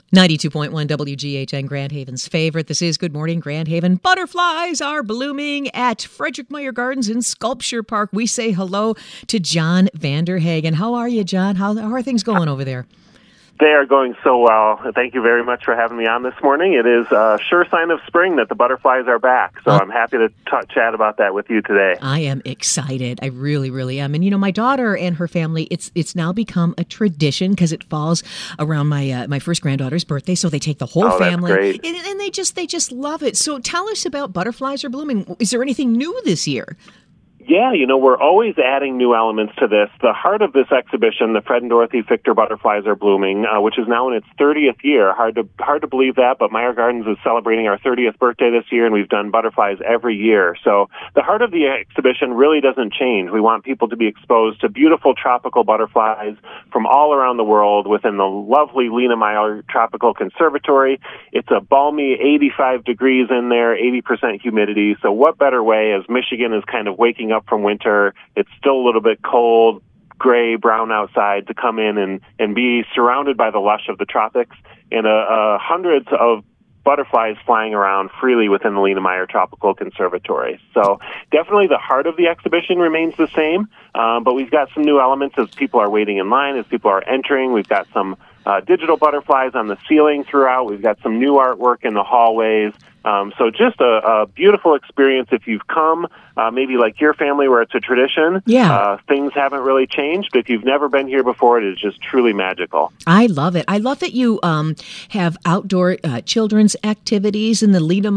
92.1 WGHN, Grand Haven's favorite. This is Good Morning Grand Haven. Butterflies are blooming at Frederick Meyer Gardens in Sculpture Park. We say hello to John Vanderhagen. How are you, John? How are things going over there? They are going so well. Thank you very much for having me on this morning. It is a sure sign of spring that the butterflies are back, so I'm happy to chat about that with you today. I am excited. I really, really am. And, you know, my daughter and her family, it's now become a tradition because it falls around my first granddaughter's birthday, so they take the whole family. That's great. And they just love it. So tell us about Butterflies Are Blooming. Is there anything new this year? Yeah, you know, we're always adding new elements to this. The heart of this exhibition, the Fred and Dorothy Fichter Butterflies Are Blooming, which is now in its 30th year. Hard to believe that, but Meyer Gardens is celebrating our 30th birthday this year, and we've done butterflies every year. So the heart of the exhibition really doesn't change. We want people to be exposed to beautiful tropical butterflies from all around the world within the lovely Lena Meyer Tropical Conservatory. It's a balmy 85 degrees in there, 80% humidity. So what better way, as Michigan is kind of waking up from winter, it's still a little bit cold, gray, brown outside, to come in and be surrounded by the lush of the tropics and hundreds of butterflies flying around freely within the Lena Meyer Tropical Conservatory. So definitely the heart of the exhibition remains the same, but we've got some new elements as people are waiting in line, as people are entering. We've got some digital butterflies on the ceiling throughout. We've got some new artwork in the hallways. So just a beautiful experience if you've come, maybe like your family where it's a tradition. Yeah. Things haven't really changed, but if you've never been here before, it is just truly magical. I love it. I love that you have outdoor children's activities in the Lena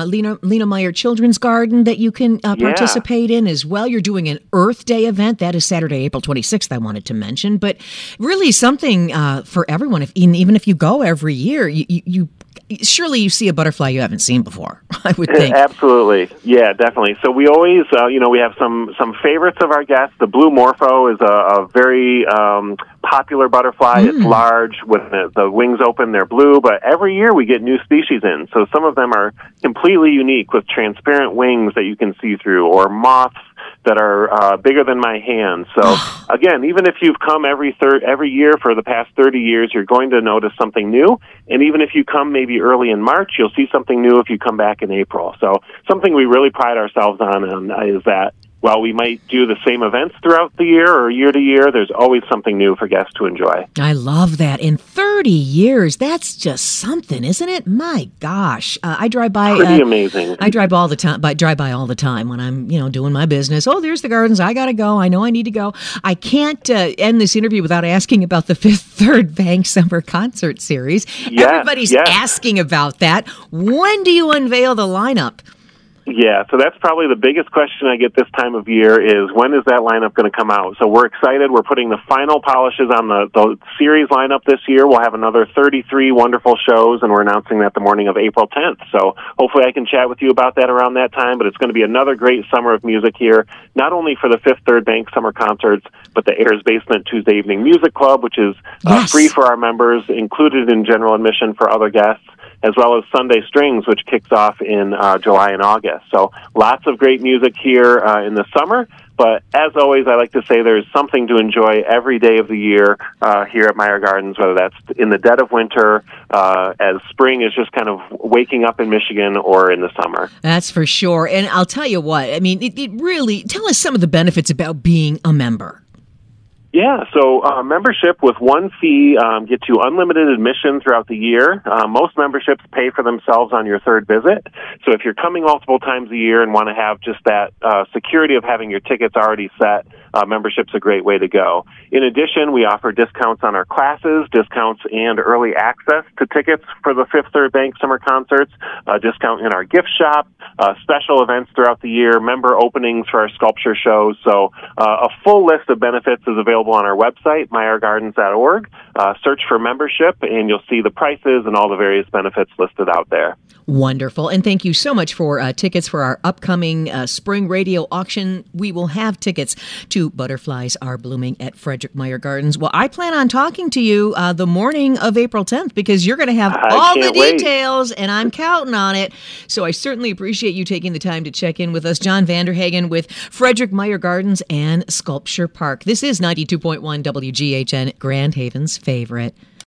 Meyer Children's Garden that you can participate in as well. You're doing an Earth Day event. That is Saturday, April 26th, I wanted to mention. But really something for everyone. Even if you go every year, you surely you see a butterfly you haven't seen before, I would think. Absolutely. Yeah, definitely. So we always, we have some favorites of our guests. The blue morpho is a very popular butterfly. It's large with the wings open. They're blue, but every year we get new species in. So some of them are completely unique with transparent wings that you can see through, or moths that are bigger than my hand. So again, even if you've come every year for the past 30 years, you're going to notice something new. And even if you come maybe early in March, you'll see something new if you come back in April. So something we really pride ourselves on is that while we might do the same events throughout the year or year to year, there's always something new for guests to enjoy. I love that. In 30 years, that's just something, isn't it? My gosh. I drive by. Pretty amazing. I drive all the time, drive by all the time when I'm, doing my business. Oh, there's the gardens. I got to go. I know I need to go. I can't end this interview without asking about the Fifth Third Bank Summer Concert Series. Everybody's asking about that. When do you unveil the lineup? Yeah, so that's probably the biggest question I get this time of year is when is that lineup going to come out? So we're excited. We're putting the final polishes on the series lineup this year. We'll have another 33 wonderful shows, and we're announcing that the morning of April 10th. So hopefully I can chat with you about that around that time, but it's going to be another great summer of music here, not only for the Fifth Third Bank Summer Concerts, but the Ayers Basement Tuesday Evening Music Club, which is free for our members, included in general admission for other guests, as well as Sunday Strings, which kicks off in July and August. So lots of great music here in the summer. But as always, I like to say there's something to enjoy every day of the year here at Meyer Gardens, whether that's in the dead of winter, as spring is just kind of waking up in Michigan, or in the summer. That's for sure. And I'll tell you what, I mean, it really, tell us some of the benefits about being a member. Yeah, so membership with one fee gets you unlimited admission throughout the year. Most memberships pay for themselves on your third visit. So if you're coming multiple times a year and want to have just that security of having your tickets already set, membership's a great way to go. In addition, we offer discounts on our classes, discounts and early access to tickets for the Fifth Third Bank Summer Concerts, discount in our gift shop, special events throughout the year, member openings for our sculpture shows. So a full list of benefits is available on our website, meyergardens.org. Search for membership, and you'll see the prices and all the various benefits listed out there. Wonderful. And thank you so much for tickets for our upcoming spring radio auction. We will have tickets to Butterflies Are Blooming at Frederick Meyer Gardens. Well, I plan on talking to you the morning of April 10th because you're going to have all the details, and I'm counting on it. So I certainly appreciate you taking the time to check in with us. John Vanderhagen with Frederick Meyer Gardens and Sculpture Park. This is 92.1 WGHN, Grand Haven's favorite.